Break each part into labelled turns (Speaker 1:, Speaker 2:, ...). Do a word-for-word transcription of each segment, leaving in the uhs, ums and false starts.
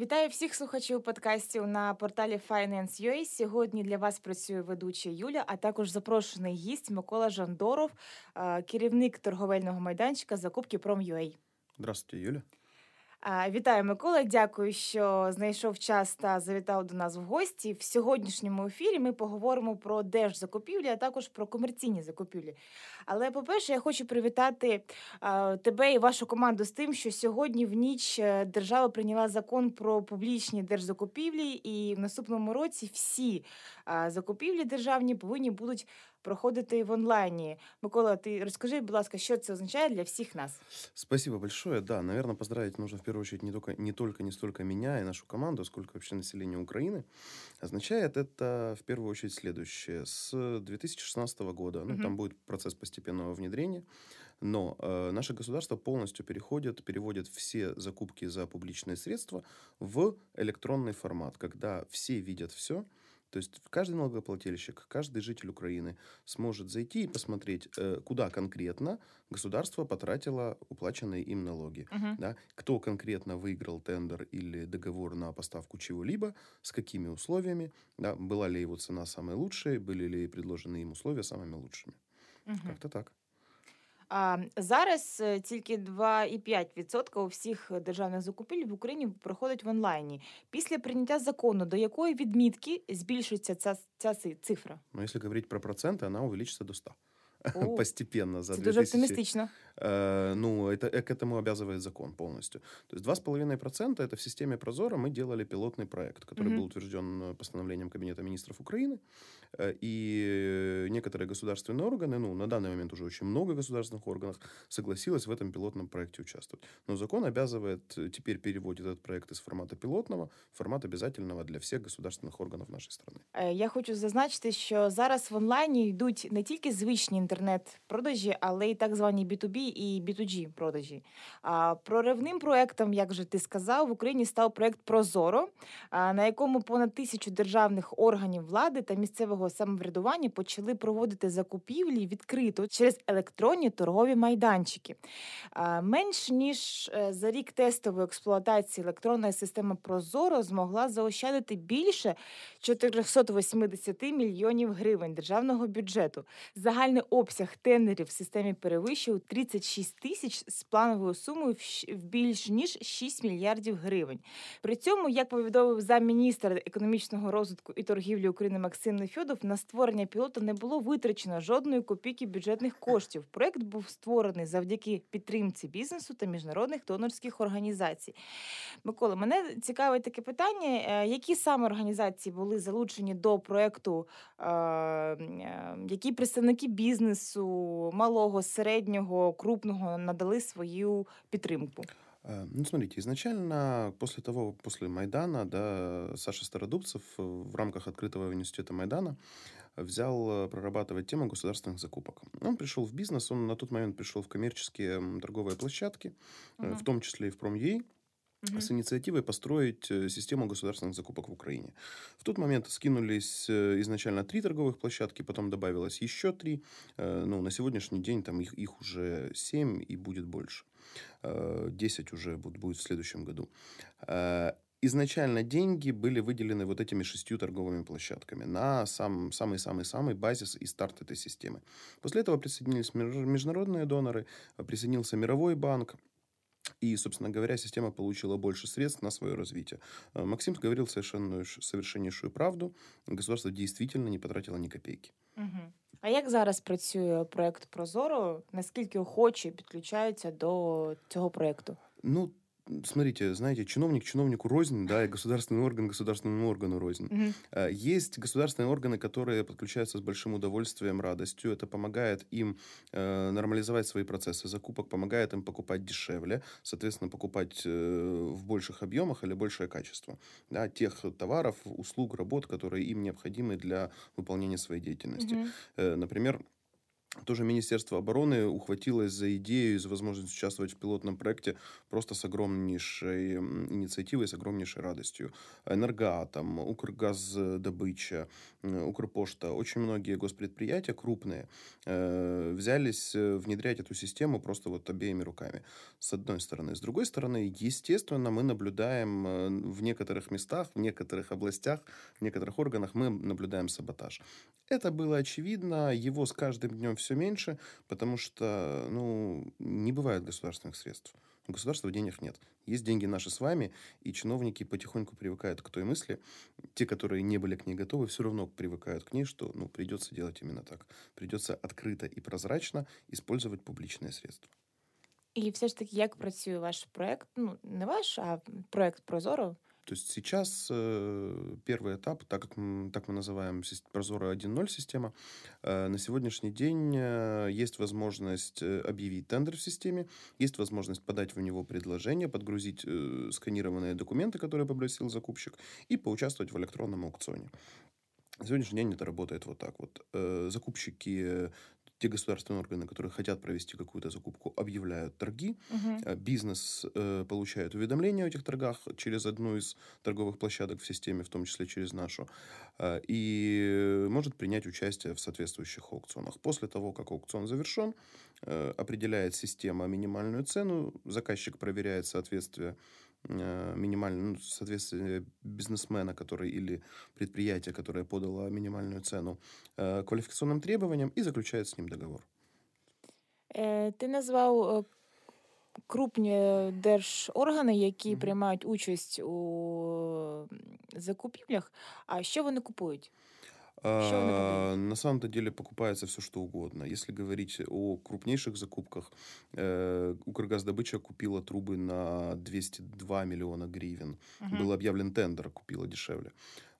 Speaker 1: Вітаю всіх слухачів подкастів на порталі Finance.ua. Сьогодні для вас працює ведуча Юля, а також запрошений гість Микола Жандоров, керівник торговельного майданчика закупки Prom.ua.
Speaker 2: Здравствуйте, Юля.
Speaker 1: Вітаю, Микола. Дякую, що знайшов час та завітав до нас в гості. В сьогоднішньому ефірі ми поговоримо про держзакупівлі, а також про комерційні закупівлі. Але, по-перше, я хочу привітати а, тебе і вашу команду з тим, що сьогодні в ніч держава прийняла закон про публічні держзакупівлі, і в наступному році всі а, закупівлі державні повинні будуть проходити в онлайні. Микола, ты расскажи, будь ласка, что это означает для всех нас?
Speaker 2: Спасибо большое. Да, наверное, поздравить нужно в первую очередь не только, не только, не столько меня и нашу команду, сколько вообще население Украины. Означает это в первую очередь следующее. С две тысячи шестнадцатого года, ну, uh-huh. там будет процесс постепенного внедрения, но э, наше государство полностью переходит, переводит все закупки за публичные средства в электронный формат, когда все видят все. То есть каждый налогоплательщик, каждый житель Украины сможет зайти и посмотреть, куда конкретно государство потратило уплаченные им налоги. Uh-huh. Да? Кто конкретно выиграл тендер или договор на поставку чего-либо, с какими условиями, да? Была ли его цена самой лучшей, были ли предложены им условия самыми лучшими. Uh-huh. Как-то так.
Speaker 1: А зараз тільки два цілих п'ять десятих відсотка всіх державних закупівель в Україні проходить в онлайні. Після прийняття закону до якої відмітки збільшується ця, ця цифра?
Speaker 2: Ну, если говорить про проценты, она увеличится до ста. О, постепенно за
Speaker 1: это две тысячи... дуже оптимистично.
Speaker 2: Э, ну, это, к этому обязывает закон полностью. То есть два с половиной процента это в системе Прозоро мы делали пилотный проект, который mm-hmm. был утвержден постановлением Кабинета министров Украины. И некоторые государственные органы, ну, на данный момент уже очень много государственных органов, согласилось в этом пилотном проекте участвовать. Но закон обязывает, теперь переводит этот проект из формата пилотного в формат обязательного для всіх государственних органів нашої країни.
Speaker 1: Я хочу зазначити, що зараз в онлайні йдуть не тільки звичні інтернет-продажі, але й так звані бі ту бі і бі ту джі продажі. Проривним проектом, як же ти сказав, в Україні став проект Прозоро, на якому понад тисячу державних органів влади та місцевого самоврядування почали проводити закупівлі відкрито через електронні торгові майданчики. Менш ніж за рік тестової експлуатації електронна система Прозоро змогла заощадити більше чотириста вісімдесят мільйонів гривень державного бюджету. Загальний обсяг тендерів в системі перевищив тридцять шість тисяч з плановою сумою в більш ніж шість мільярдів гривень. При цьому, як повідомив замміністра економічного розвитку і торгівлі України Максим Нефьодов, на створення пілоту не було витрачено жодної копійки бюджетних коштів. Проект був створений завдяки підтримці бізнесу та міжнародних донорських організацій. Микола, мене цікавить таке питання, які саме організації були залучені до проекту, які представники бізнесу, малого, середнього, крупного надали свою підтримку?
Speaker 2: Ну, смотрите, изначально после того, после Майдана, да, Саша Стародубцев в рамках открытого университета Майдана взял прорабатывать тему государственных закупок. Он пришел в бизнес, он на тот момент пришел в коммерческие торговые площадки, uh-huh. в том числе и в Prom.ua, Uh-huh. с инициативой построить систему государственных закупок в Украине. В тот момент скинулись изначально три торговых площадки, потом добавилось еще три. Ну, на сегодняшний день там их, их уже семь и будет больше. десять уже будет в следующем году. Изначально деньги были выделены вот этими шестью торговыми площадками на сам, самый-самый-самый базис и старт этой системы. После этого присоединились международные доноры, присоединился Мировой банк. И, собственно говоря, система получила больше средств на свое развитие. Максим говорил совершенно, совершеннейшую правду. Государство действительно не потратило ни копейки.
Speaker 1: Угу. А як зараз працює проект Прозоро? Наскільки охочі підключаються до цього проекту?
Speaker 2: Ну, смотрите, знаете, чиновник чиновнику рознь, да, и государственный орган государственному органу рознь. Mm-hmm. Есть государственные органы, которые подключаются с большим удовольствием, радостью. Это помогает им э, нормализовать свои процессы закупок, помогает им покупать дешевле, соответственно, покупать э, в больших объемах или большее качество, да, тех товаров, услуг, работ, которые им необходимы для выполнения своей деятельности. Mm-hmm. Э, например, Тоже Министерство обороны ухватилось за идею и за возможность участвовать в пилотном проекте просто с огромнейшей м, инициативой, с огромнейшей радостью. Энергоатом, Укргаздобыча, м, Укрпошта, очень многие госпредприятия крупные э, взялись э, внедрять эту систему просто вот обеими руками, с одной стороны. С другой стороны, естественно, мы наблюдаем э, в некоторых местах, в некоторых областях, в некоторых органах мы наблюдаем саботаж. Это было очевидно, его с каждым днем все меньше, потому что, ну, не бывает государственных средств. У государства денег нет. Есть деньги наши с вами, и чиновники потихоньку привыкают к той мысли. Те, которые не были к ней готовы, все равно привыкают к ней, что, ну, придется делать именно так. Придется открыто и прозрачно использовать публичные средства.
Speaker 1: І все ж таки, як працює ваш проект? Ну, не ваш, а проект Прозоро.
Speaker 2: То есть сейчас э, первый этап, так как м, так мы называем сис- Прозоро один ноль система, э, на сегодняшний день э, есть возможность э, объявить тендер в системе, есть возможность подать в него предложение, подгрузить э, сканированные документы, которые попросил закупщик, и поучаствовать в электронном аукционе. На сегодняшний день это работает вот так вот. Э, Закупщики, э, те государственные органы, которые хотят провести какую-то закупку, объявляют торги.
Speaker 1: Угу.
Speaker 2: Э, Бизнес э, получает уведомления о этих торгах через одну из торговых площадок в системе, в том числе через нашу, э, и может принять участие в соответствующих аукционах. После того, как аукцион завершен, э, определяет система минимальную цену, заказчик проверяет соответствие э, минимальную, ну, соответствие бизнесмена, который или предприятие, которое подало минимальную цену, э, квалификационным требованиям и заключает с ним договор.
Speaker 1: Е, ти назвав е, крупні держоргани, які
Speaker 2: Мгм.
Speaker 1: приймають участь у м, закупівлях. А що вони купують? Що вони продають?
Speaker 2: А, На самом-то деле покупается все, что угодно. Если говорить о крупнейших закупках, э, Укргаздобыча купила трубы на двести два миллиона гривен.
Speaker 1: Угу.
Speaker 2: Был объявлен тендер, купила дешевле.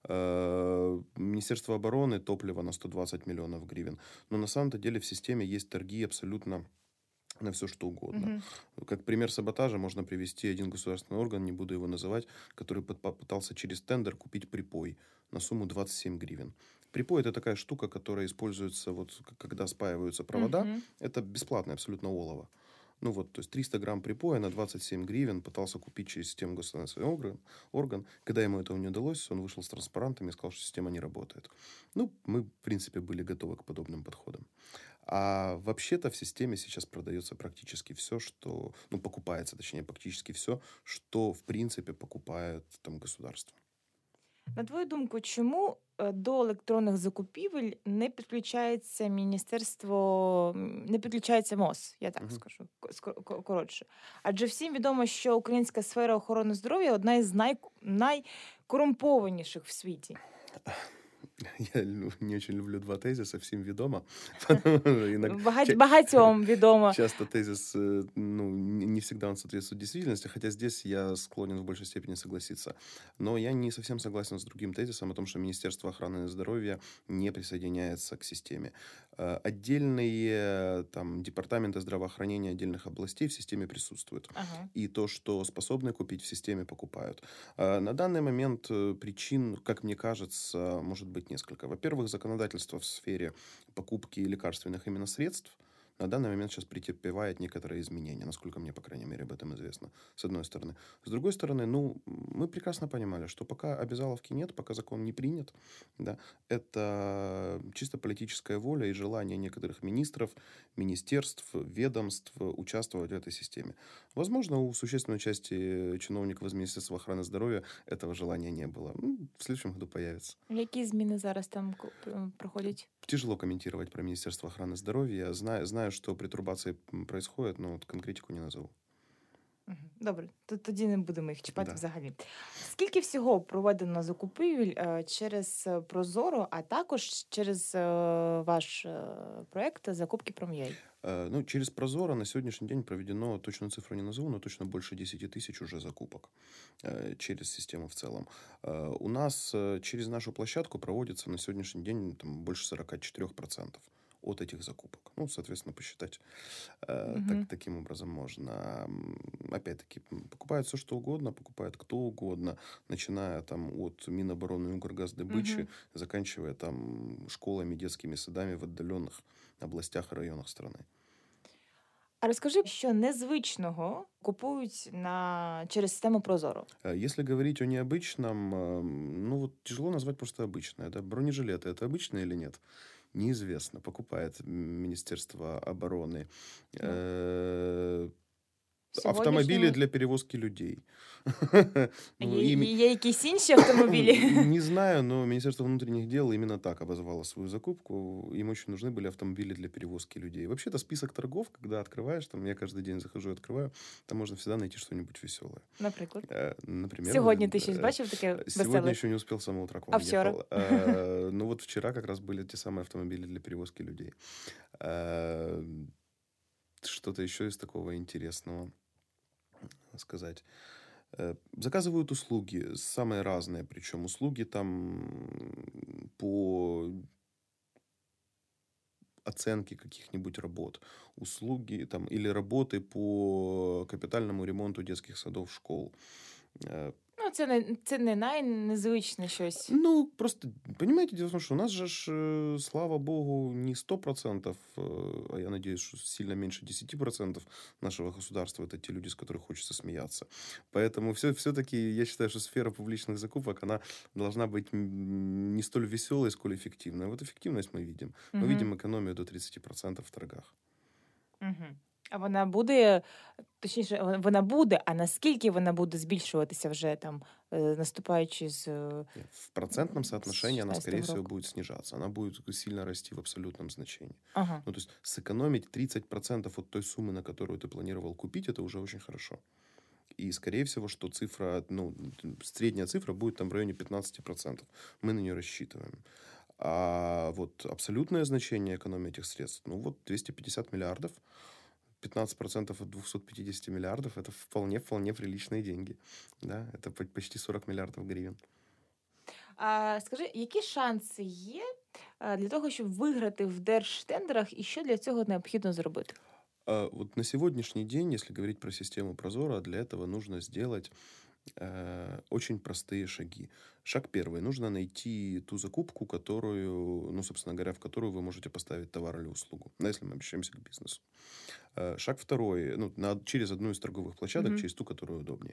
Speaker 2: Э, Министерство обороны топливо на сто двадцать миллионов гривен. Но на самом-то деле в системе есть торги абсолютно на все, что угодно.
Speaker 1: Угу.
Speaker 2: Как пример саботажа можно привести один государственный орган, не буду его называть, который под- попытался через тендер купить припой на сумму двадцать семь гривен. Припой – это такая штука, которая используется, вот, к- когда спаиваются провода.
Speaker 1: Угу.
Speaker 2: Это бесплатное абсолютно олово. Ну вот, то есть триста грамм припоя на двадцать семь гривен пытался купить через систему государственный орган, орган. Когда ему этого не удалось, он вышел с транспарантами и сказал, что система не работает. Ну, мы, в принципе, были готовы к подобным подходам. А вообще-то в системе сейчас продается практически все, что... Ну, покупается, точнее, практически все, что, в принципе, покупает там государство.
Speaker 1: На твою думку, чому е, до електронних закупівель не підключається міністерство, м, не підключається МОЗ, я так
Speaker 2: Мгм.
Speaker 1: скажу, ко- скор- ко- коротше. Адже всім відомо, що українська сфера охорони здоров'я одна із най, найкорумпованіших в світі.
Speaker 2: Я лю- не очень люблю два тезиса, всем ведомо. Иног-
Speaker 1: Багать,
Speaker 2: ча-
Speaker 1: багатьом відомо.
Speaker 2: Часто тезис, э, ну, не не всегда он соответствует действительности, хотя здесь я склонен в большей степени согласиться. Но я не совсем согласен с другим тезисом о том, что Министерство охраны здоровья не присоединяется к системе. Э, Отдельные там департаменты здравоохранения отдельных областей в системе присутствуют.
Speaker 1: Ага.
Speaker 2: И то, что способны купить, в системе покупают. А, На данный момент э, причин, как мне кажется, может быть несколько. Во-первых, законодательство в сфере покупки лекарственных именно средств на данный момент сейчас претерпевает некоторые изменения, насколько мне, по крайней мере, об этом известно, с одной стороны. С другой стороны, ну, мы прекрасно понимали, что пока обязаловки нет, пока закон не принят, да, это чисто политическая воля и желание некоторых министров, министерств, ведомств участвовать в этой системе. Возможно, у существенной части чиновников из Министерства охраны здоровья этого желания не было. Ну, в следующем году появится.
Speaker 1: Які зміни зараз там ко- пр- проходять?
Speaker 2: Тяжело комментировать про Министерство охраны здоровья. Знаю, знаю, что притурбации м, происходят, но вот конкретику не назову.
Speaker 1: Мгм. Добре, то тоді не будемо їх чіпати
Speaker 2: Да.
Speaker 1: взагалі. Скільки всього проведено закупівель е, через е, Прозоро, а також через е, ваш е, проект закупки Пром'єй?
Speaker 2: Э, Ну, через Прозоро на сегодняшний день проведено, точную цифру не назову, но точно больше десять тысяч уже закупок э, через систему в целом. Э, У нас э, через нашу площадку проводится на сегодняшний день там, больше сорок четыре процента от этих закупок. Ну, соответственно, посчитать э, так,
Speaker 1: Мгм.
Speaker 2: таким образом можно. М, Опять-таки, м, покупают все, что угодно, покупает кто угодно, начиная там от Минобороны и Укргаздобычи,
Speaker 1: Мгм.
Speaker 2: заканчивая там школами, детскими садами в отдаленных областях и районах страны.
Speaker 1: А розкажи, що незвичного купують на через систему ProZorro?
Speaker 2: Э, Если говорить о необычном, эм, ну вот тяжело назвать просто обычное. Да? Бронежилеты это обычное или нет? Неизвестно. Покупает м, Министерство обороны.
Speaker 1: Ну,
Speaker 2: Э,
Speaker 1: в
Speaker 2: Автомобили
Speaker 1: сьогоднішньому
Speaker 2: для перевозки людей. Ну,
Speaker 1: є
Speaker 2: ими,
Speaker 1: є якісь інші автомобілі?
Speaker 2: не знаю, но Министерство внутренних дел именно так обозвало свою закупку. Им очень нужны были автомобили для перевозки людей. Вообще-то список торгов, когда открываешь, там я каждый день захожу и открываю, там можно всегда найти что-нибудь веселое.
Speaker 1: Наприклад.
Speaker 2: Э, Например,
Speaker 1: Сьогодні ти щось
Speaker 2: э,
Speaker 1: бачив таке
Speaker 2: сегодня
Speaker 1: веселе?
Speaker 2: еще не успел, с самого утра к
Speaker 1: А
Speaker 2: вам
Speaker 1: вчора?
Speaker 2: ехал. Э, Ну вот вчера как раз были те самые автомобили для перевозки людей. Э, Что-то еще из такого интересного сказать. Э, Заказывают услуги, самые разные, причем услуги там м, по оценке каких-нибудь работ, услуги там или работы по капитальному ремонту детских садов, школ. Э,
Speaker 1: Ну, це не це не найнезвичне щось.
Speaker 2: Ну, просто, понимаете, дело в том, что у нас же, ж, э, слава богу, не сто процентов, э, а я надеюсь, что сильно меньше десять процентов нашего государства — это те люди, с которых хочется смеяться. Поэтому все, все-таки я считаю, что сфера публичных закупок, она должна быть м, не столь веселой, сколь эффективной. Вот эффективность мы видим. Мы
Speaker 1: Мгм.
Speaker 2: видим экономию до тридцать процентов в торгах.
Speaker 1: Мгм. А вона буде, точніше, вона вона буде, а наскільки вона буде збільшуватися вже там, е, наступаючи з, е,
Speaker 2: Нет, в процентном
Speaker 1: з
Speaker 2: соотношении она, скорее
Speaker 1: шістнадцятого
Speaker 2: всего,
Speaker 1: року?
Speaker 2: будет снижаться. Она будет сильно расти в абсолютном значении.
Speaker 1: Ага.
Speaker 2: Ну, то есть сэкономить тридцать процентов от той суммы, на которую ты планировал купить, это уже очень хорошо. И, скорее всего, что цифра, ну, средняя цифра будет там в районе пятнадцать процентов. Мы на нее рассчитываем. А вот абсолютное значение экономии этих средств, ну, вот двести пятьдесят миллиардов, пятнадцать процентов от двести пятьдесят миллиардов, это вполне-вполне приличные деньги. Да, это по- почти сорок миллиардов гривен.
Speaker 1: А скажи, які шанси є, е, для того, щоб виграти в держтендерах, і що для цього необхідно зробити?
Speaker 2: А вот на сегодняшний день, если говорить про систему Прозора, для этого нужно сделать э, очень простые шаги. Шаг первый. Нужно найти ту закупку, которую, ну, собственно говоря, в которую вы можете поставить товар или услугу, ну, если мы обращаемся к бизнесу. Э, шаг второй. Ну, на, через одну из торговых площадок,
Speaker 1: Мгм.
Speaker 2: через ту, которая удобнее.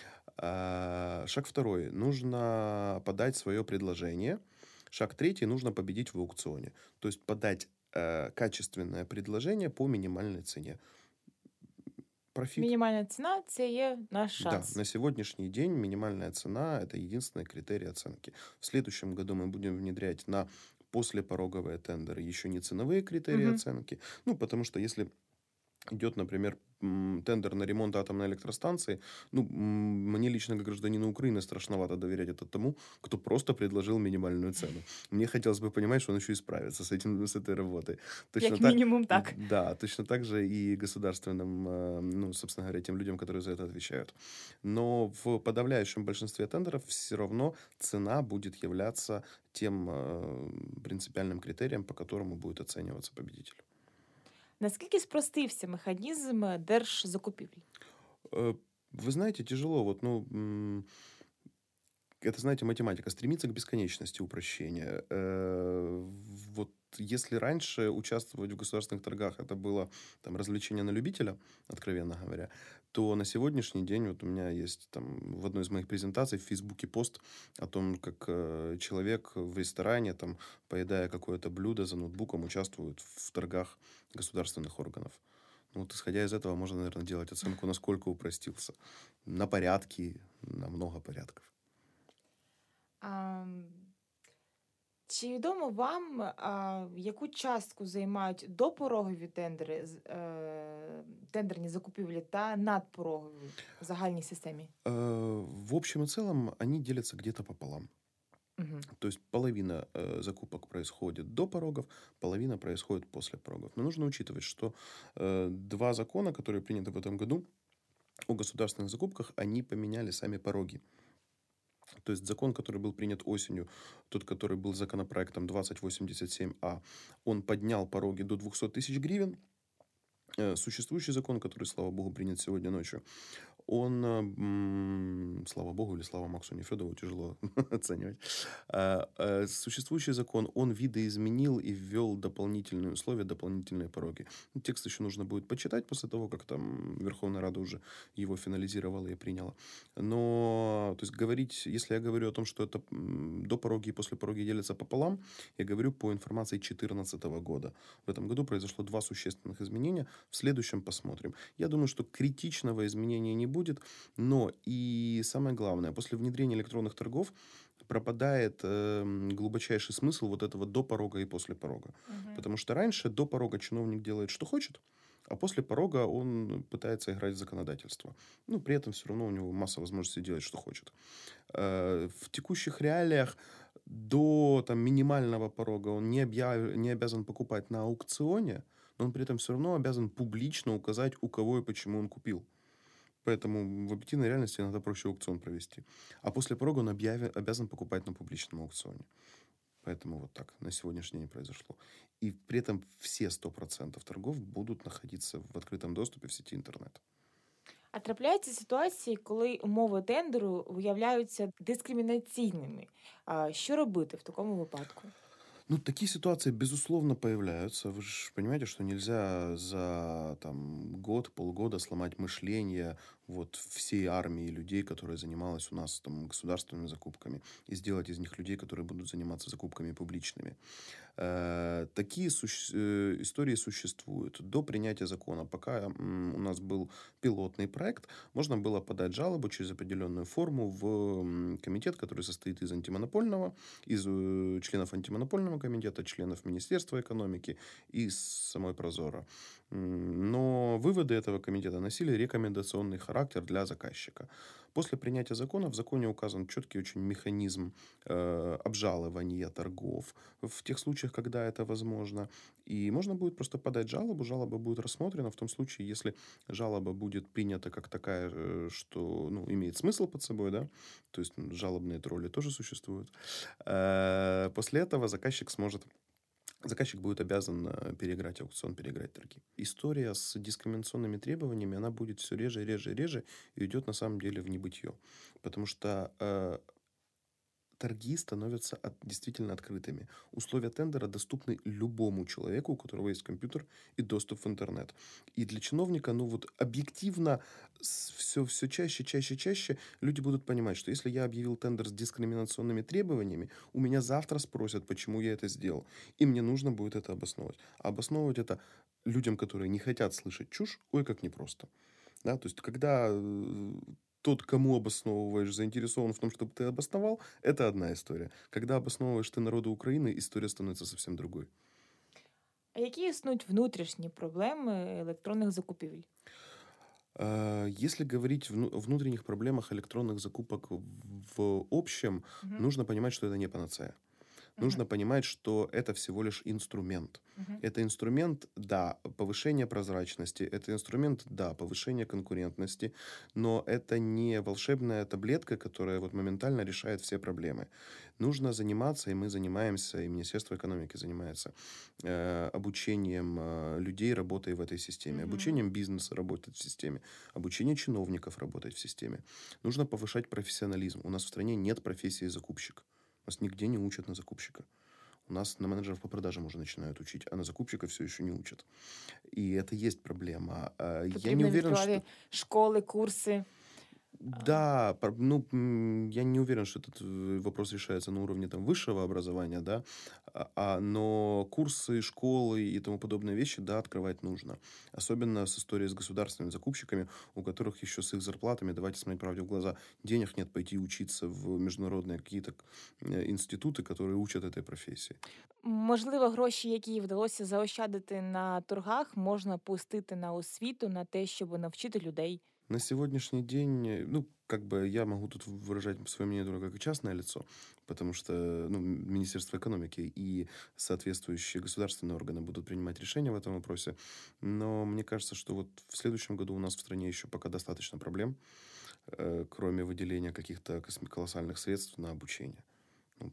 Speaker 2: А, шаг второй. Нужно подать свое предложение. Шаг третий. Нужно победить в аукционе. То есть подать э, качественное предложение по минимальной цене. Профит.
Speaker 1: Мінімальна ціна це є наш
Speaker 2: Да,
Speaker 1: шанс.
Speaker 2: на сегодняшний день минимальная цена — это единственный критерий оценки. В следующем году мы будем внедрять на послепороговые тендеры еще не ценовые критерии
Speaker 1: Мгм.
Speaker 2: оценки. Ну, потому что если идет, например, м, тендер на ремонт атомной электростанции, ну, м, мне лично, как гражданину Украины, страшновато доверять это тому, кто просто предложил минимальную цену. Мне хотелось бы понимать, что он еще и справится с этим, с этой работой. Точно
Speaker 1: Як
Speaker 2: так,
Speaker 1: мінімум так.
Speaker 2: да, точно так же и государственным, э, ну, собственно говоря, тем людям, которые за это отвечают. Но в подавляющем большинстве тендеров все равно цена будет являться тем э, принципиальным критерием, по которому будет оцениваться победитель.
Speaker 1: Наскільки спростився механізм е, держзакупівлі?
Speaker 2: Э, Вы знаете, тяжело. Вот, ну, м, это, знаете, математика. Стремится к бесконечности упрощения. Э, Вот если раньше участвовать в государственных торгах — это было там развлечение на любителя, откровенно говоря, то на сегодняшний день вот у меня есть там в одной из моих презентаций в Фейсбуке пост о том, как э, человек в ресторане, там, поедая какое-то блюдо за ноутбуком, участвует в торгах государственных органов. Ну, вот исходя из этого можно, наверное, делать оценку, насколько упростился. На порядки, на много порядков.
Speaker 1: А, м, чи відомо вам, а, яку частку займають допорогові тендери, з- е, тендерні закупівлі та надпорогові в загальній системі?
Speaker 2: Э, В общем и целом они делятся где-то пополам.
Speaker 1: Угу.
Speaker 2: То есть половина э, закупок происходит до порогов, половина происходит после порогов. Но нужно учитывать, что э, два закона, которые приняты в этом году о государственных закупках, они поменяли сами пороги. То есть закон, который был принят осенью, тот, который был законопроектом двадцать восемьдесят семь А, он поднял пороги до двухсот тысяч гривен. Э, Существующий закон, который, слава богу, принят сегодня ночью, он, э, м, слава богу или слава Максу Нефедову, тяжело оценивать. А, э, Существующий закон, он видоизменил и ввел дополнительные условия, дополнительные пороги. Ну, Текст еще нужно будет почитать после того, как там Верховная Рада уже его финализировала и приняла. Но, то есть, говорить, если я говорю о том, что это м, до пороги и после пороги делятся пополам, я говорю по информации две тысячи четырнадцатого года. В этом году произошло два существенных изменения. В следующем посмотрим. Я думаю, что критичного изменения не будет, но и самое главное, после внедрения электронных торгов пропадает э, глубочайший смысл вот этого до порога и после порога.
Speaker 1: Мгм.
Speaker 2: Потому что раньше до порога чиновник делает, что хочет, а после порога он пытается играть в законодательство. Ну, при этом все равно у него масса возможностей делать, что хочет. Э, В текущих реалиях до там, минимального порога он не, объяв... не обязан покупать на аукционе, но он при этом все равно обязан публично указать, у кого и почему он купил. Поэтому в объективной реальности иногда проще аукцион провести. А после порога он объяви- обязан покупать на публичном аукционе. Поэтому вот так на сегодняшний день произошло. И при этом все сто процентов торгов будут находиться в открытом доступе в сети интернет.
Speaker 1: А трапляються ситуації, коли умови тендеру виявляються дискримінаційними. А що робити в такому випадку?
Speaker 2: Ну, такие ситуации, безусловно, появляются. Вы же понимаете, что нельзя за там, год, полгода сломать мышление вот всей армии людей, которая занималась у нас там, государственными закупками, и сделать из них людей, которые будут заниматься закупками публичными. Э, Такие суще- э, истории существуют. До принятия закона, пока м, у нас был пилотный проект, можно было подать жалобу через определенную форму в м, комитет, который состоит из антимонопольного, из э, членов антимонопольного комитета, членов Министерства экономики и с самой Прозора. М, Но выводы этого комитета носили рекомендационный характер для заказчика. После принятия закона в законе указан четкий очень механизм э, обжалования торгов в тех случаях, когда это возможно. И можно будет просто подать жалобу, жалоба будет рассмотрена в том случае, если жалоба будет принята как такая, э, что ну, имеет смысл под собой, да, то есть м, жалобные тролли тоже существуют. Э, После этого заказчик сможет Заказчик будет обязан э, переиграть аукцион, переиграть торги. История с дискриминационными требованиями, она будет все реже, реже, реже и идет на самом деле в небытие. Потому что э, торги становятся от- действительно открытыми. Условия тендера доступны любому человеку, у которого есть компьютер и доступ в интернет. И для чиновника, ну вот объективно все, все чаще, чаще, чаще люди будут понимать, что если я объявил тендер с дискриминационными требованиями, у меня завтра спросят, почему я это сделал. И мне нужно будет это обосновывать. А обосновывать это людям, которые не хотят слышать чушь, ой, как непросто. Да, то есть, когда э, тот, кому обосновываешь, заинтересован в том, чтобы ты обосновал, это одна история. Когда обосновываешь ты народу Украины, история становится совсем другой.
Speaker 1: А які існують внутрішні проблеми електронних закупівель?
Speaker 2: А, Если говорить вну- о внутренних проблемах электронных закупок в общем,
Speaker 1: Мгм.
Speaker 2: нужно понимать, что это не панацея.
Speaker 1: Мгм.
Speaker 2: Нужно понимать, что это всего лишь инструмент.
Speaker 1: Мгм.
Speaker 2: Это инструмент, да, повышения прозрачности, это инструмент, да, повышения конкурентности, но это не волшебная таблетка, которая вот моментально решает все проблемы. Нужно заниматься, и мы занимаемся, и Министерство экономики занимается э, обучением э, людей, работой в этой системе,
Speaker 1: Мгм.
Speaker 2: обучением бизнеса работать в системе, обучением чиновников работать в системе. Нужно повышать профессионализм. У нас в стране нет профессии закупщик. Нас нигде не учат на закупщика. У нас на менеджеров по продажам уже начинают учить, а на закупщика все еще не учат. И это есть проблема. А, Я не
Speaker 1: Потрібно
Speaker 2: уверен,
Speaker 1: відкривати
Speaker 2: что...
Speaker 1: школи, курси. А,
Speaker 2: Да, пр- ну, м, я не уверен, что этот э, вопрос решается на уровне там, высшего образования, да, а, а, но курсы, школы и тому подобные вещи, да, открывать нужно. Особенно с историей с государственными закупщиками, у которых еще с их зарплатами, давайте смотреть правде в глаза, денег нет пойти учиться в международные какие-то э, институты, которые учат этой профессии.
Speaker 1: Можливо, гроші, які вдалося заощадити на торгах, можна пустити на освіту, на те, щоб навчити людей.
Speaker 2: На сегодняшний день, э, ну, как бы я могу тут выражать свое мнение только как частное лицо, потому что, ну, м- Министерство экономики и соответствующие государственные органы будут принимать решения в этом вопросе. Но мне кажется, что вот в следующем году у нас в стране еще пока достаточно проблем, э, кроме выделения каких-то косми- колоссальных средств на обучение. Ну,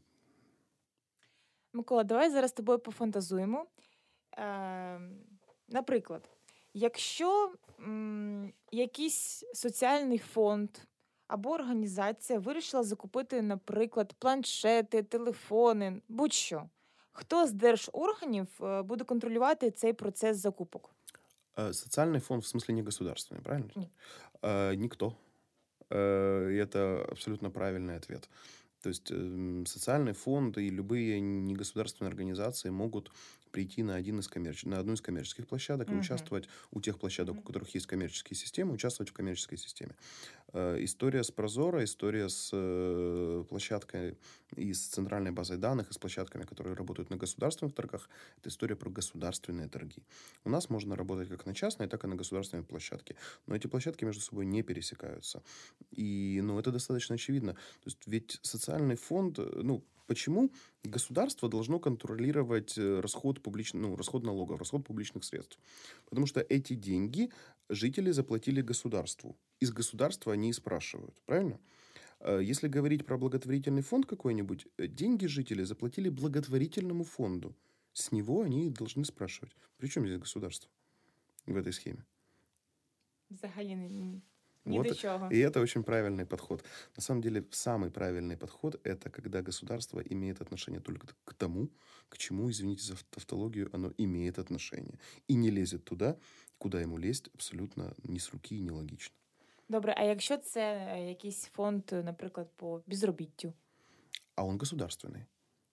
Speaker 1: Микола, давай зараз з тобою пофантазуємо. Ем, Наприклад, якщо м, якийсь соціальний фонд або організація вирішила закупити, наприклад, планшети, телефони, будь-що, хто з держорганів е, буде контролювати цей процес закупок?
Speaker 2: э, социальный фонд в смысле не государственный, правильно?
Speaker 1: Ні.
Speaker 2: Э, никто. Э, и это абсолютно правильный ответ. То есть эм, социальный фонд и любые негосударственные организации могут прийти на, один из коммерч... на одну из коммерческих площадок и
Speaker 1: Мгм.
Speaker 2: участвовать у тех площадок, у
Speaker 1: Мгм.
Speaker 2: которых есть коммерческие системы, участвовать в коммерческой системе. Э, История с Прозоро, история с э, площадкой и с центральной базой данных, и с площадками, которые работают на государственных торгах, это история про государственные торги. У нас можно работать как на частной, так и на государственной площадке. Но эти площадки между собой не пересекаются. И, ну, это достаточно очевидно. То есть ведь социальный фонд, э, ну, почему государство должно контролировать э, расход, публич... ну, расход налогов, расход публичных средств? Потому что эти деньги жители заплатили государству. Из государства они и спрашивают, правильно? Э, Если говорить про благотворительный фонд какой-нибудь, э, деньги жители заплатили благотворительному фонду. С него они и должны спрашивать. При чем здесь государство в этой схеме?
Speaker 1: Взагалі ні, ні ні до
Speaker 2: Вот,
Speaker 1: чого.
Speaker 2: и это очень правильный подход. На самом деле, самый правильный подход – это когда государство имеет отношение только к тому, к чему, извините за тавтологию, оно имеет отношение. И не лезет туда, куда ему лезть абсолютно ни с руки и нелогично.
Speaker 1: Добре, а якщо це е, якийсь фонд, е, наприклад, по безробіттю?
Speaker 2: А он государственный.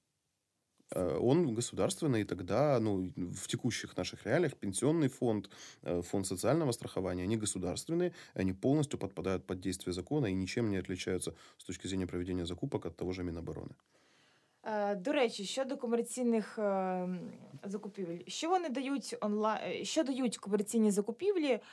Speaker 2: Э, Он государственный, и тогда, ну, в текущих наших реалиях пенсионный фонд, э, фонд социального страхования, они государственные, они полностью подпадают под действие закона и ничем не отличаются с точки зрения проведения закупок от того же Минобороны.
Speaker 1: Е, До речі, щодо комерційних е, м, закупівель, що вони дають онлайн, що дають комерційні закупівлі е,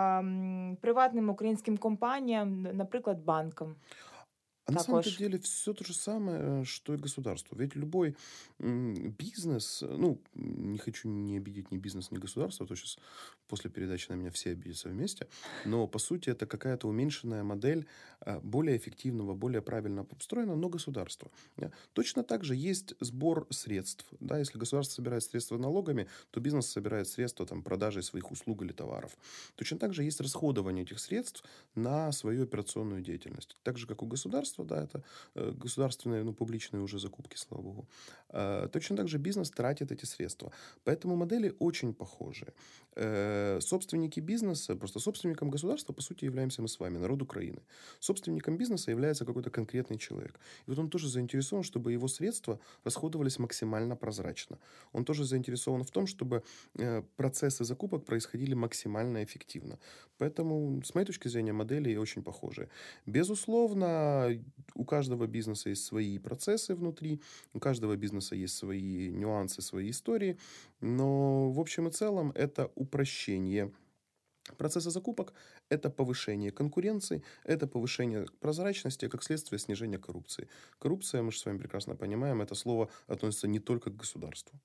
Speaker 1: м, приватним українським компаніям, наприклад, банкам?
Speaker 2: А на самом-то
Speaker 1: Також.
Speaker 2: деле все то же самое, э, что и государство. Ведь любой м, бизнес, э, ну, не хочу не обидеть ни бизнес, ни государство, а то сейчас после передачи на меня все обидятся вместе, но по сути это какая-то уменьшенная модель э, более эффективного, более правильно построенного, но государства. Да. Точно так же есть сбор средств. Да, если государство собирает средства налогами, то бизнес собирает средства там, продажей своих услуг или товаров. Точно так же есть расходование этих средств на свою операционную деятельность. Так же, как у государства, да, это э, государственные, ну, публичные уже закупки, слава богу. Э, Точно так же бизнес тратит эти средства. Поэтому модели очень похожие. Э, Собственники бизнеса, просто собственником государства, по сути, являемся мы с вами, народ Украины. Собственником бизнеса является какой-то конкретный человек. И вот он тоже заинтересован, чтобы его средства расходовались максимально прозрачно. Он тоже заинтересован в том, чтобы э, процессы закупок происходили максимально эффективно. Поэтому, с моей точки зрения, модели очень похожи. Безусловно, у каждого бизнеса есть свои процессы внутри, у каждого бизнеса есть свои нюансы, свои истории, но в общем и целом это упрощение процесса закупок, это повышение конкуренции, это повышение прозрачности, как следствие снижения коррупции. Коррупция, мы же с вами прекрасно понимаем, это слово относится не только к государству.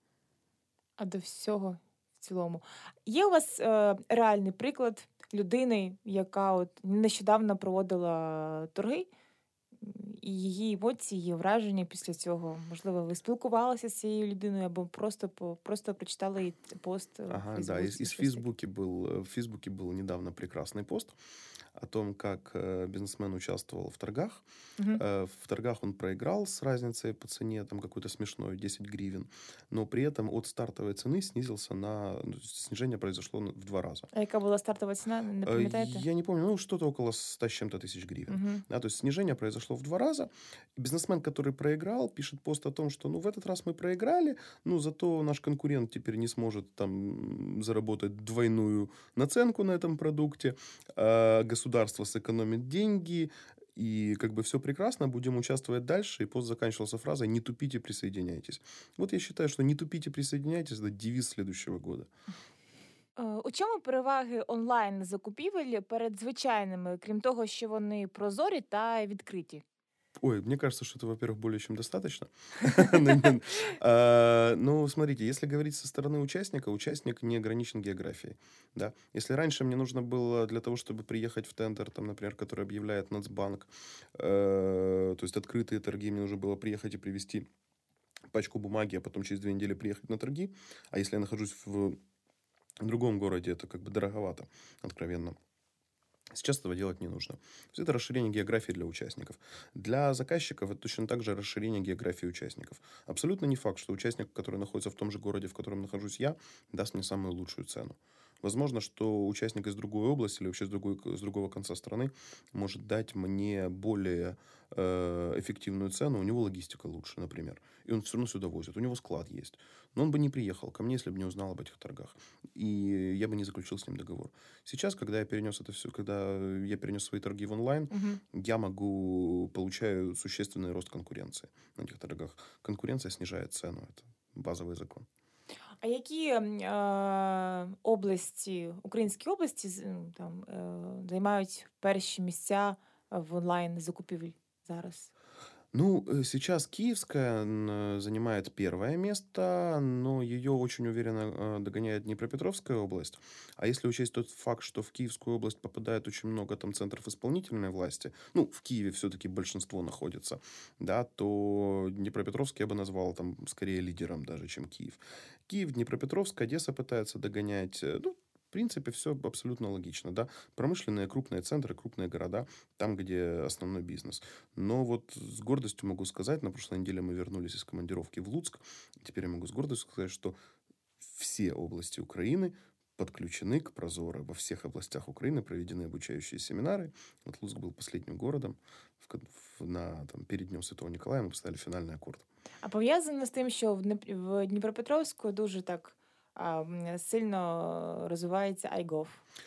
Speaker 1: А до всього в цілому. Є у вас е, реальний приклад людини, яка от нещодавно проводила торги, м, і її емоції, її враження після цього? Можливо, ви спілкувалися з цією людиною або просто, по- просто прочитали її пост е, в
Speaker 2: Ага, да, из,
Speaker 1: Фейсбуці,
Speaker 2: из
Speaker 1: щось таке?
Speaker 2: Фейсбуке был, э, в Фейсбуке был недавно прекрасный пост о том, как э, бизнесмен участвовал в торгах.
Speaker 1: Мгм.
Speaker 2: Э, В торгах он проиграл с разницей по цене, там какой-то смешной, десять гривен, но при этом от стартовой цены снизился на... ну, снижение произошло на- в два раза.
Speaker 1: А яка була стартова ціна, не
Speaker 2: Э,
Speaker 1: пам'ятаєте?
Speaker 2: Я не помню, ну что-то около ста с чем-то тысяч гривен.
Speaker 1: Мгм.
Speaker 2: Да, то есть снижение произошло в два раза. Бизнесмен, который проиграл, пишет пост о том, что ну в этот раз мы проиграли, ну зато наш конкурент теперь не сможет там м, заработать двойную наценку на этом продукте, а государство сэкономит деньги, и как бы все прекрасно, будем участвовать дальше. И пост заканчивался фразой «Не тупите, присоединяйтесь». Вот я считаю, что «Не тупите, присоединяйтесь» – это девиз следующего года.
Speaker 1: Е, У чому переваги онлайн-закупівель перед звичайними, крім того, що вони прозорі та відкриті?
Speaker 2: Ой, мне кажется, что это, во-первых, более чем достаточно. Ну, не- а, Ну, смотрите, если говорить со стороны участника, участник не ограничен географией. Да? Если раньше мне нужно было для того, чтобы приехать в тендер, там, например, который объявляет Нацбанк, э, то есть открытые торги, мне нужно было приехать и привезти пачку бумаги, а потом через две недели приехать на торги. А если я нахожусь в другом городе, это как бы дороговато, откровенно. Сейчас этого делать не нужно. То есть это расширение географии для участников. Для заказчиков это точно так же расширение географии участников. Абсолютно не факт, что участник, который находится в том же городе, в котором нахожусь я, даст мне самую лучшую цену. Возможно, что участник из другой области или вообще с, другой, с другого конца страны может дать мне более э, эффективную цену. У него логистика лучше, например. И он все равно сюда возит. У него склад есть. Но он бы не приехал ко мне, если бы не узнал об этих торгах. И я бы не заключил с ним договор. Сейчас, когда я перенес это все, когда я перенес свои торги в онлайн,
Speaker 1: Мгм.
Speaker 2: я могу, получаю существенный рост конкуренции на этих торгах. Конкуренция снижает цену. Это базовый закон.
Speaker 1: А які м, е, області, українські області з- м, там, е, займають перші місця в онлайн-закупівлі зараз?
Speaker 2: Ну, э, сейчас Киевская н- занимает первое место, но ее очень уверенно э, догоняет Днепропетровская область. А если учесть тот факт, что в Киевскую область попадает очень много там центров исполнительной власти, ну, в Киеве все-таки большинство находится, да, то Днепропетровск я бы назвал там скорее лидером даже, чем Киев. Киев, Днепропетровск, Одесса пытается догонять, э, ну, в принципе, все абсолютно логично, да. Промышленные крупные центры, крупные города, там, где основной бизнес. Но вот с гордостью могу сказать, на прошлой неделе мы вернулись из командировки в Луцк. Теперь я могу с гордостью сказать, что все области Украины подключены к Прозоро. Во всех областях Украины проведены обучающие семинары. Вот Луцк был последним городом. В, ко- в- на, там, перед Днем Святого Николая мы поставили финальный аккорд.
Speaker 1: А пов'язано з тим, що в Дніп- в Дніпропетровську дуже так а, м, сильно розвивається iGov.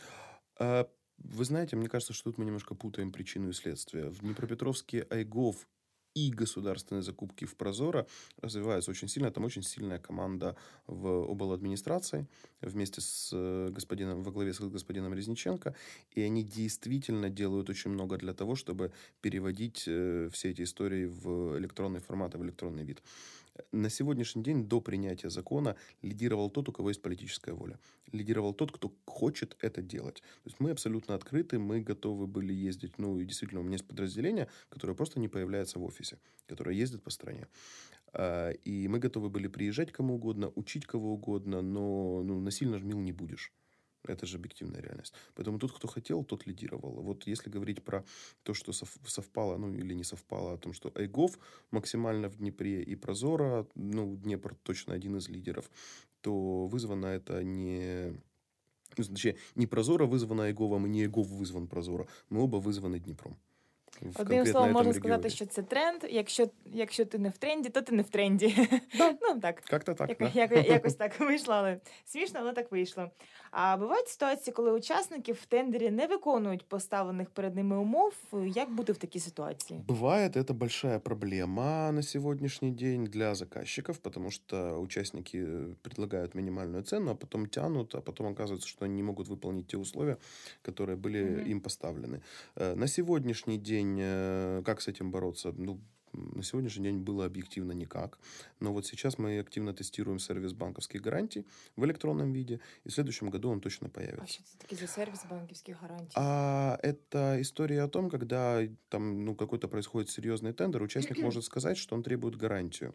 Speaker 2: А, Вы знаете, мне кажется, что тут мы немножко путаем причину и следствие. В Днепропетровске iGov и государственные закупки в Прозоро развиваются очень сильно. Там очень сильная команда в обладминистрации вместе с э, господином, во главе с господином Резниченко. И они действительно делают очень много для того, чтобы переводить э, все эти истории в электронный формат и в электронный вид. На сегодняшний день до принятия закона лидировал тот, у кого есть политическая воля. Лидировал тот, кто хочет это делать. То есть мы абсолютно открыты, мы готовы были ездить. Ну, и действительно, у меня есть подразделение, которое просто не появляется в офисе, которое ездит по стране. А, И мы готовы были приезжать кому угодно, учить кого угодно, но ну, насильно жмил не будешь. Это же объективная реальность. Поэтому тот, кто хотел, тот лидировал. Вот если говорить про то, что сов- совпало, ну или не совпало, о том, что iGov максимально в Днепре и Прозоро, ну, Днепр точно один из лидеров, то вызвано это не... ну, Точнее, не Прозоро вызвано iGovом, и не iGov вызван Прозоро. Мы оба вызваны Днепром. В
Speaker 1: Одним
Speaker 2: конкретно
Speaker 1: словом,
Speaker 2: этом
Speaker 1: можна сказати,
Speaker 2: регионе.
Speaker 1: що це тренд. Якщо, якщо ти не в тренді, то ти не в тренді.
Speaker 2: Да.
Speaker 1: Ну, так.
Speaker 2: Как-то так,
Speaker 1: Яко,
Speaker 2: да.
Speaker 1: яко, якось так вийшло, але смішно, але так вийшло. А бувають ситуації, коли учасники в тендері не виконують поставлених перед ними умов. Як бути в такій ситуації?
Speaker 2: Бывает, это большая проблема на сегодняшний день для заказчиков, потому что участники э, предлагают минимальную цену, а потом тянут, а потом оказывается, что они не могут выполнить те условия, которые были
Speaker 1: Мгм.
Speaker 2: им поставлены. Э, На сегодняшний день э, как с этим бороться? Ну, м, на сегодняшний день было объективно никак. Но вот сейчас мы активно тестируем сервис банковских гарантий в электронном виде, и в следующем году он точно
Speaker 1: А
Speaker 2: появится.
Speaker 1: що це таке за сервіс банківських гарантій?
Speaker 2: А это история о том, когда там ну, какой-то происходит серьезный тендер, участник может сказать, что он требует гарантию.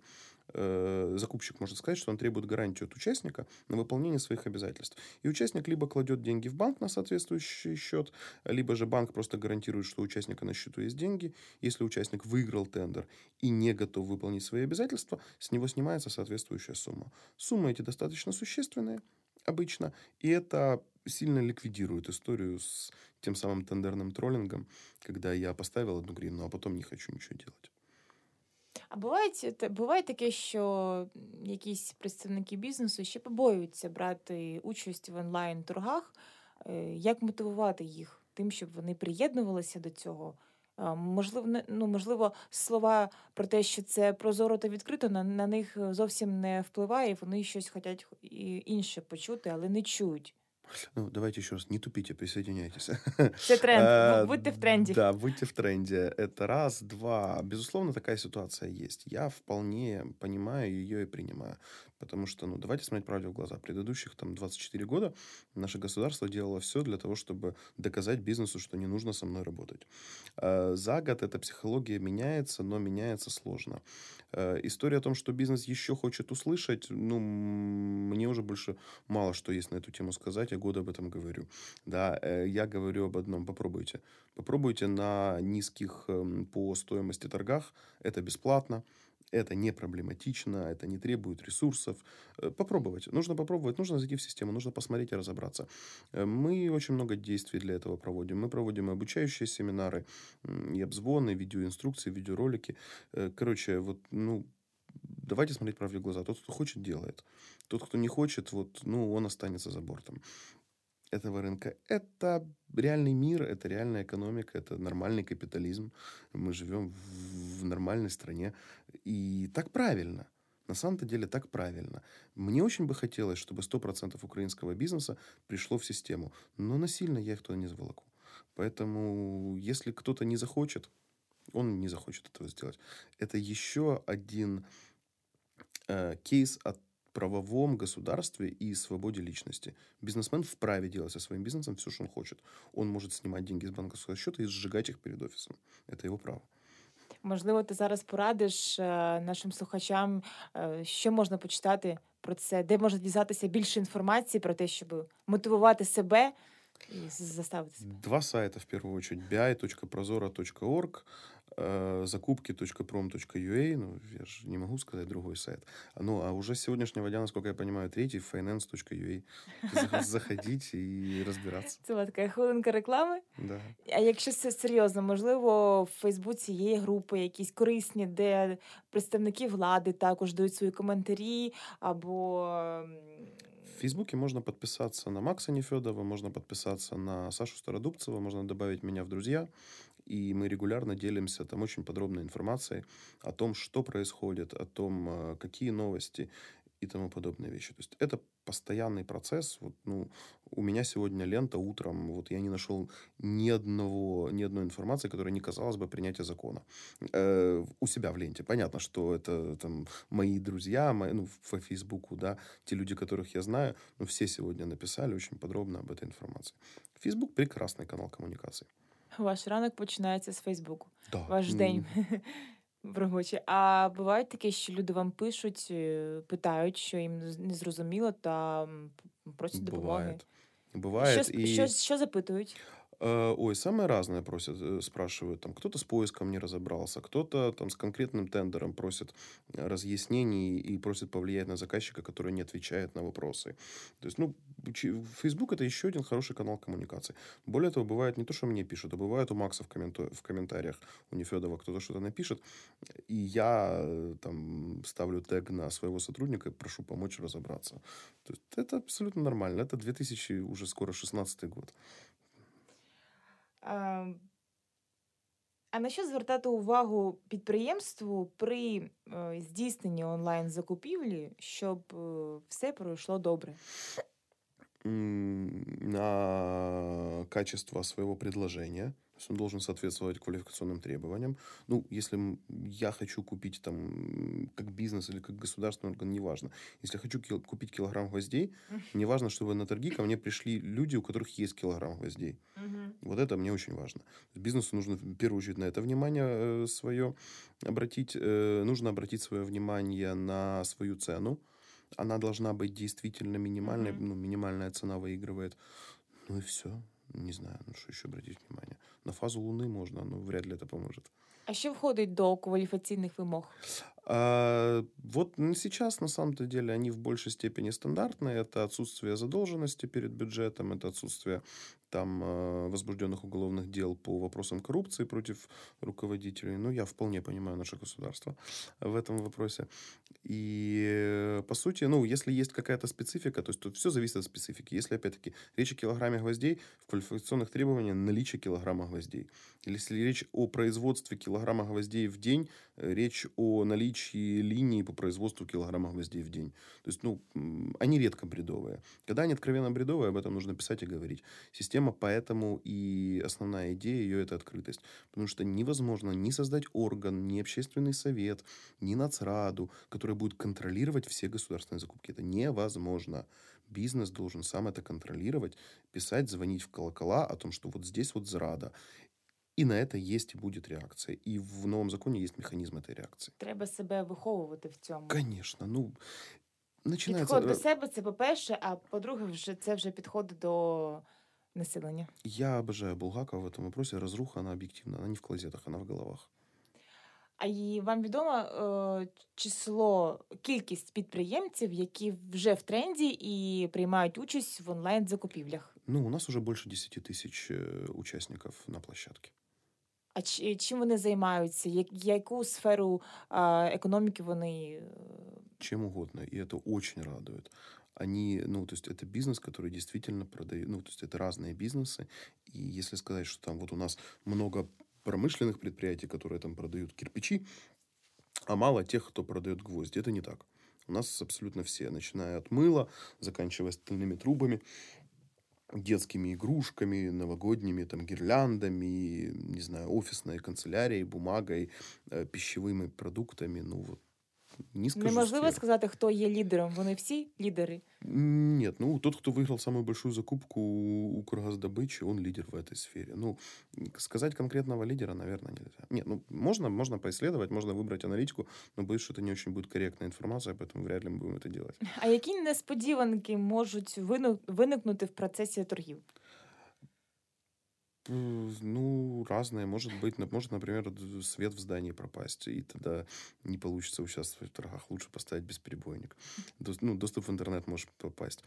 Speaker 2: Э, Закупщик может сказать, что он требует гарантию от участника на выполнение своих обязательств. И участник либо кладет деньги в банк на соответствующий счет, либо же банк просто гарантирует, что у участника на счету есть деньги. Если участник выиграл тендер и не готов выполнить свои обязательства, с него снимается соответствующая сумма. Суммы эти достаточно существенные обычно, и это сильно ликвидирует историю с тем самым тендерным троллингом, когда я поставил одну гривну, а потом не хочу ничего делать.
Speaker 1: А бувають, та- буває таке, що якісь представники бізнесу ще побоюються брати участь в онлайн-торгах. Е, Як мотивувати їх тим, щоб вони приєднувалися до цього? А, Можливо, не- ну, можливо, слова про те, що це прозоро та відкрито, на, на них зовсім не впливає, і вони щось хочуть і інше почути, але не чують
Speaker 2: Ну, давайте еще раз, не тупите, присоединяйтесь.
Speaker 1: Це тренд. Бу-
Speaker 2: Э,
Speaker 1: Будьте в тренді.
Speaker 2: Да, будьте в тренде. Это раз. Два. Безусловно, такая ситуация есть. Я вполне понимаю ее и принимаю. Потому что, ну, давайте смотреть правде в глаза. Предыдущих там двадцать четыре года наше государство делало все для того, чтобы доказать бизнесу, что не нужно со мной работать. Э, За год эта психология меняется, но меняется сложно. Э, История о том, что бизнес еще хочет услышать, ну, м, мне уже больше мало что есть на эту тему сказать, я года об этом говорю. Да, э, я говорю об одном, попробуйте. Попробуйте на низких эм, по стоимости торгах, это бесплатно, это не проблематично, это не требует ресурсов. Э, Попробовать. Нужно попробовать, нужно зайти в систему, нужно посмотреть и разобраться. Э, Мы очень много действий для этого проводим. Мы проводим и обучающие семинары, м, и обзвоны, видеоинструкции, видеоролики. Э, Короче, вот, ну, давайте смотреть правде в глаза. Тот, кто хочет, делает. Тот, кто не хочет, вот, ну, он останется за бортом этого рынка. Это реальный мир, это реальная экономика, это нормальный капитализм. Мы живем в в нормальной стране. И так правильно. На самом-то деле так правильно. Мне очень бы хотелось, чтобы сто процентов украинского бизнеса пришло в систему. Но насильно я их туда не заволоку. Поэтому, если кто-то не захочет, он не захочет этого сделать. Это еще один э, кейс о правовом государстве и свободе личности. Бизнесмен вправе делать со своим бизнесом все, что он хочет. Он может снимать деньги с банковского счета и сжигать их перед офисом. Это его право.
Speaker 1: Можливо, ти зараз порадиш е, нашим слухачам, е, що можна почитати про це, де можна дізнатися більше інформації про те, щоб мотивувати себе і з- заставити себе.
Speaker 2: Два сайта, в первую очередь, би ай точка прозора точка орг, э, закупки точка пром точка ю а, ну, я же не могу сказать другой сайт. Ну, а уже с сегодняшнего дня, насколько я понимаю, третий, файнанс точка ю а. Заходите и разбираться.
Speaker 1: Це була така хвилинка реклами.
Speaker 2: Да.
Speaker 1: А якщо це серйозно, можливо, в Фейсбуці є групи якісь корисні, де представники влади також дають свої коментарі, або м,
Speaker 2: В Фейсбуке можно подписаться на Макса Нефедова, можно подписаться на Сашу Стародубцева, можно добавить меня в друзья. И мы регулярно делимся там очень подробной информацией о том, что происходит, о том, э, какие новости и тому подобные вещи. То есть это постоянный процесс. Вот, ну, у меня сегодня лента утром, вот я не нашел ни одного, ни одной информации, которая не касалась бы принятия закона. Э, у себя в ленте. Понятно, что это там мои друзья, мои, ну, по Фейсбуку, да, те люди, которых я знаю, но все сегодня написали очень подробно об этой информации. Фейсбук — прекрасный канал коммуникации.
Speaker 1: ваш ранок починається з Фейсбуку,
Speaker 2: Да.
Speaker 1: ваш
Speaker 2: м,
Speaker 1: день робочий. А буває таке, що люди вам пишуть, е, питають, що їм з- не зрозуміло, та м, п- просять допомоги.
Speaker 2: Бывает.
Speaker 1: Що,
Speaker 2: Бывает.
Speaker 1: сп- що,
Speaker 2: И
Speaker 1: що запитують?
Speaker 2: Э, Ой, самое разное просят, э, спрашивают. Там кто-то с поиском не разобрался, кто-то там с конкретным тендером просит э, разъяснений и просит повлиять на заказчика, который не отвечает на вопросы. То есть, ну, чи- Facebook — это еще один хороший канал коммуникации. Более того, бывает не то, что мне пишут, а бывает у Макса в, комменто- в комментариях, у Нефедова кто-то что-то напишет, и я э, там ставлю тег на своего сотрудника и прошу помочь разобраться. То есть это абсолютно нормально. Это две тысячи уже скоро шестнадцатый год.
Speaker 1: А, а на що звертати увагу підприємству при е, здійсненні онлайн-закупівлі, щоб е, все пройшло добре?
Speaker 2: м, на качество своего предложения. То есть он должен соответствовать квалификационным требованиям. Ну, если м, я хочу купить там м, как бизнес или как государственный орган, неважно. Если я хочу кил- купить килограмм гвоздей, мне важно, чтобы на торги ко мне пришли люди, у которых есть килограмм гвоздей.
Speaker 1: Мгм.
Speaker 2: Вот это мне очень важно. Бизнесу нужно в первую очередь на это внимание э, свое обратить. э, нужно обратить свое внимание на свою цену. Она должна быть действительно минимальной.
Speaker 1: Мгм.
Speaker 2: Ну, минимальная цена выигрывает. Ну и все. Не знаю, ну что еще обратить внимание. На фазу Луны можно, но вряд ли это поможет.
Speaker 1: А що входить до кваліфікаційних вимог?
Speaker 2: А, вот н- сейчас, на самом-то деле, они в большей степени стандартные. Это отсутствие задолженности перед бюджетом, это отсутствие там э, возбужденных уголовных дел по вопросам коррупции против руководителей. Ну, я вполне понимаю наше государство в этом вопросе. И, э, по сути, ну, если есть какая-то специфика, то есть тут все зависит от специфики. Если, опять-таки, речь о килограмме гвоздей, в квалификационных требованиях наличие килограмма гвоздей. Или если речь о производстве килограмма гвоздей в день, э, речь о наличии линии по производству килограмма гвоздей в день. То есть, ну, м, они редко бредовые. Когда они откровенно бредовые, об этом нужно писать и говорить. Система поэтому и основная идея ее – это открытость. Потому что невозможно ни создать орган, ни общественный совет, ни нацраду, который будет контролировать все государственные закупки. Это невозможно. Бизнес должен сам это контролировать, писать, звонить в колокола о том, что вот здесь вот зрада. И на это есть и будет реакция. И в новом законе есть механизм этой реакции.
Speaker 1: Треба себе виховувати в цьому.
Speaker 2: Конечно. Ну, начинается...
Speaker 1: Підход до себе це по-перше, а по-друге, вже це вже підходить до населення.
Speaker 2: Я обожаю Булгакова в этом вопросе. Разруха, она объективна. Она не в клозетах, она в головах.
Speaker 1: А і вам відомо е, число, кількість підприємців, які вже в тренді і приймають участь в онлайн-закупівлях?
Speaker 2: Ну, у нас уже больше десять тысяч э, участников на площадке.
Speaker 1: А чи- чим вони займаються? Я- Яку сферу а, економіки вони... е,
Speaker 2: Чем угодно. И это очень радует. Они, ну, то есть это бизнес, который действительно продает, ну, то есть это разные бизнесы. И если сказать, что там вот у нас много промышленных предприятий, которые там продают кирпичи, а мало тех, кто продает гвозди, это не так. У нас абсолютно все, начиная от мыла, заканчивая стальными трубами, детскими игрушками, новогодними там гирляндами, не знаю, офисной канцелярией, бумагой, э, пищевыми продуктами, ну вот. Не скажу
Speaker 1: Неможливо
Speaker 2: сферу.
Speaker 1: сказати, хто є лідером. Вони всі лідери.
Speaker 2: Нет, ну тот, кто выиграл самую большую закупку у Укргаздобычи, он лидер в этой сфере. Ну, сказать конкретного лидера, наверное, нельзя. Нет, ну можно, можно поисследовать, можно выбрать аналитику, но боюсь, что это не очень будет корректная информация, поэтому вряд ли мы будем это делать.
Speaker 1: А які несподіванки можуть вину- виникнути в процесі торгів?
Speaker 2: М, Ну, разные. Может быть, на- может, например, д- свет в здании пропасть, и тогда не получится участвовать в торгах. Лучше поставить бесперебойник. Дос- Ну, доступ в интернет может попасть.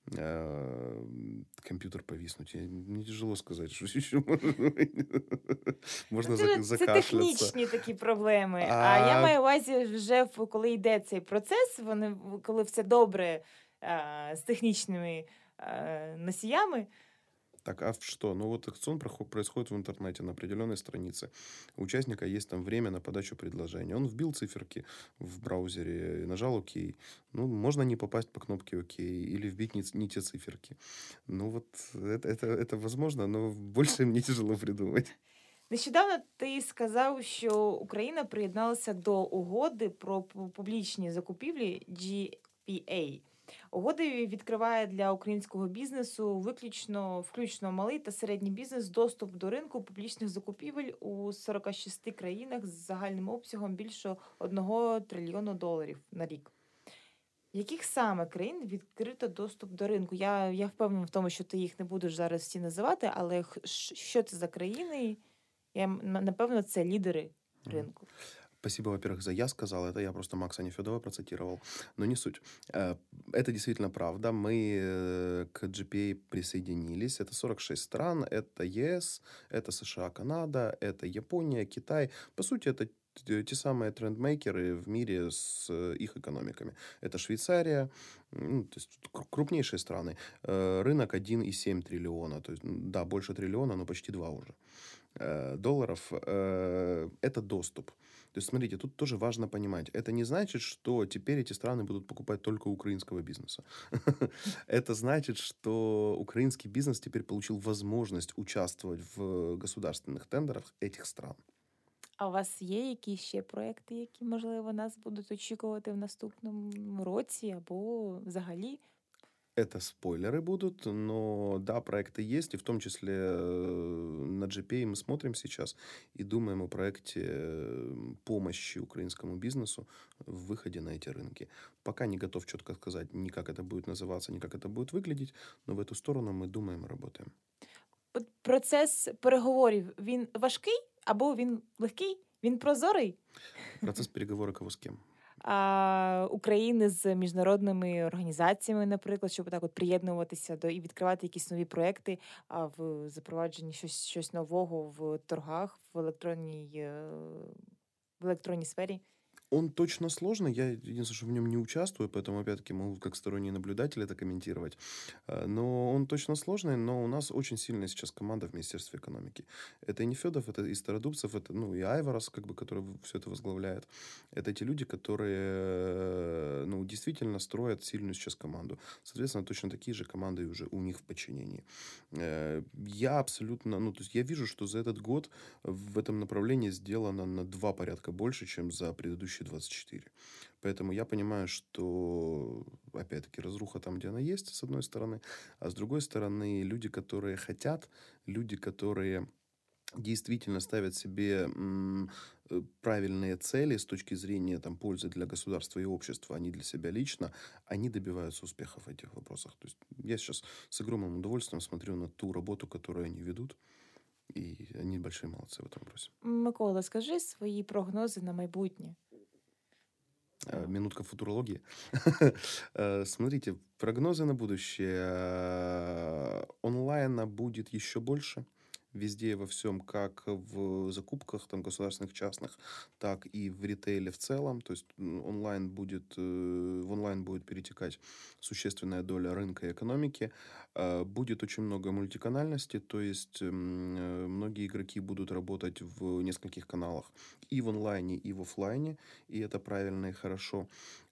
Speaker 2: Э, Компьютер повиснуть. Я- Мне тяжело сказать, что еще может быть. Можно
Speaker 1: Це,
Speaker 2: зак-
Speaker 1: це
Speaker 2: закашляться.
Speaker 1: технічні такі проблеми. А я
Speaker 2: А
Speaker 1: маю на увазі, вже в- коли йде цей процес, вони, в- коли все добре а, з технічними а, носіями,
Speaker 2: Так, а в что? Ну, вот аукцион прохо- происходит в интернете на определенной странице. У участника есть там время на подачу предложения. Он вбил циферки в браузере, нажал ОК. Ну, можно не попасть по кнопке ОК или вбить не, ц- не те циферки. Ну, вот это, это, это возможно, но больше мне тяжело придумать.
Speaker 1: нещодавно ти сказав, що Україна приєдналася до угоди про пу- публічні закупівлі джі пі ей. Угода відкриває для українського бізнесу виключно, включно малий та середній бізнес доступ до ринку публічних закупівель у сорока шести країнах з загальним обсягом більше одного трильйону доларів на рік. Яких саме країн відкрито доступ до ринку? Я, я впевнена в тому, що ти їх не будеш зараз всі називати, але х- щ- що це за країни? Я, м- напевно, це лідери
Speaker 2: Мгм.
Speaker 1: ринку.
Speaker 2: Спасибо, во-первых, за «я» сказал. Это я просто Макса Нефедова процитировал. Но не суть. Э, Это действительно правда. Мы э, к джи пи эй присоединились. Это сорок шесть стран. Это ЕС, это США, Канада, это Япония, Китай. По сути, это т- те самые трендмейкеры в мире с э, их экономиками. Это Швейцария, ну, то есть кру- крупнейшие страны. Э, Рынок один и семь триллиона. То есть, м, да, больше триллиона, но почти два уже э, долларов, э, это доступ. То есть, смотрите, тут тоже важно понимать. Это не значит, что теперь эти страны будут покупать только украинского бизнеса. Это значит, что украинский бизнес теперь получил возможность участвовать в государственных тендерах этих стран.
Speaker 1: А у вас є якісь ще проекти, які, можливо, нас будуть очікувати в наступному році або взагалі?
Speaker 2: Это спойлеры будут, но да, проекты есть, и в том числе э, на джи пи эй мы смотрим сейчас и думаем о проекте э, помощи украинскому бизнесу в выходе на эти рынки. Пока не готов четко сказать ни как это будет называться, ни как это будет выглядеть, но в эту сторону мы думаем и работаем.
Speaker 1: От процес переговорів, він важкий або він легкий? Він прозорий?
Speaker 2: Процесс переговоры кого с кем?
Speaker 1: а, України з міжнародними організаціями, наприклад, щоб так от приєднуватися до і відкривати якісь нові проекти а, в запровадженні щось, щось нового в торгах, в електронній, е, в електронній сфері?
Speaker 2: Он точно сложный, я единственное, что в нем не участвую, поэтому, опять-таки, могу как сторонний наблюдатель это комментировать. Э, Но он точно сложный, но у нас очень сильная сейчас команда в Министерстве экономики. Это и Нефедов, это и Стародубцев, это, ну, и Айварас, как бы, который все это возглавляет. Это те люди, которые, э, ну, действительно строят сильную сейчас команду. Соответственно, точно такие же команды уже у них в подчинении. Э, Я абсолютно, ну, то есть я вижу, что за этот год в этом направлении сделано на два порядка больше, чем за предыдущие двадцать четыре. Поэтому я понимаю, что, опять-таки, разруха там, где она есть, с одной стороны, а с другой стороны, люди, которые хотят, люди, которые действительно ставят себе м, э, правильные цели с точки зрения там, пользы для государства и общества, а не для себя лично, они добиваются успехов в этих вопросах. То есть я сейчас с огромным удовольствием смотрю на ту работу, которую они ведут, и они большие молодцы в этом вопросе.
Speaker 1: Микола, скажи свої прогнози на майбутнє.
Speaker 2: Э, Минутка футурологии. Э, Смотрите, прогнозы на будущее. Э, Онлайна будет еще больше. Везде и во всем, как в закупках там, государственных, частных, так и в ритейле в целом. То есть м, онлайн будет, э, в онлайн будет перетекать существенная доля рынка и экономики. Э, Будет очень много мультиканальности, то есть м, э, многие игроки будут работать в нескольких каналах. И в онлайне, и в оффлайне. И это правильно и хорошо.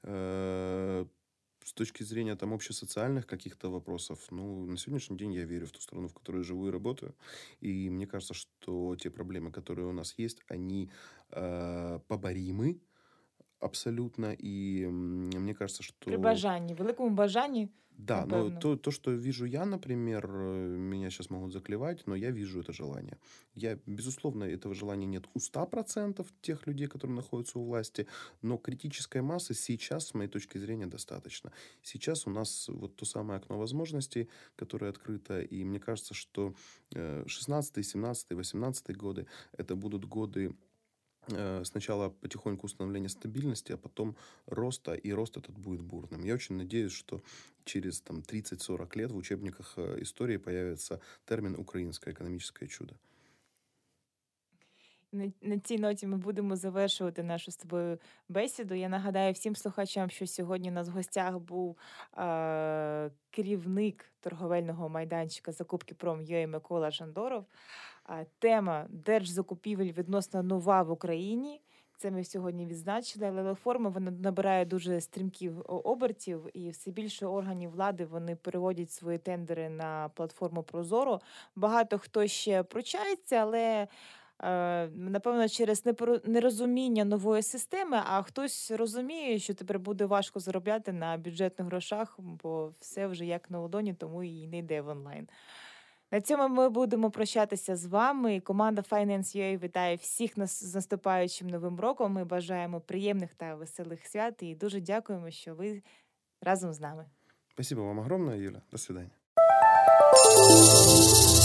Speaker 2: Э, С точки зрения там общесоциальных каких-то вопросов, ну, на сегодняшний день я верю в ту страну, в которой живу и работаю. И мне кажется, что те проблемы, которые у нас есть, они э, поборимы абсолютно. И м, мне кажется,
Speaker 1: При
Speaker 2: что...
Speaker 1: бажанні, великому бажанні,
Speaker 2: Да, но
Speaker 1: напевно.
Speaker 2: то, то, что вижу я, например, э, меня сейчас могут заклевать, но я вижу это желание. Я, безусловно, этого желания нет у ста процентов тех людей, которые находятся у власти, но критической массы сейчас, с моей точки зрения, достаточно. Сейчас у нас вот то самое окно возможностей, которое открыто, и мне кажется, что э, шестнадцатый, семнадцатый, восемнадцатый годы — это будут годы э, сначала потихоньку установления стабильности, а потом роста, и рост этот будет бурным. Я очень надеюсь, что через там, тридцать-сорок лет в учебниках э, истории появится термин «украинское экономическое чудо».
Speaker 1: На, на цій ноті ми будемо завершувати нашу з тобою бесіду. Я нагадаю всім слухачам, що сьогодні у нас в гостях був е, керівник торговельного майданчика закупки Пром.ua Микола Жандоров. А тема держзакупівель відносно нова в Україні. Це ми сьогодні відзначили, але реформа вона набирає дуже стрімких обертів, і все більше органів влади вони переводять свої тендери на платформу Прозоро. Багато хто ще пручається, але е, напевно через непоро- нерозуміння нової системи, а хтось розуміє, що тепер буде важко заробляти на бюджетних грошах, бо все вже як на ладоні, тому і не йде в онлайн. На цьому ми будемо прощатися з вами. Команда Finance.ua вітає всіх нас з наступаючим новим роком. Ми бажаємо приємних та веселих свят і дуже дякуємо, що ви разом з нами.
Speaker 2: Спасибо вам огромное, Юля. До свидания.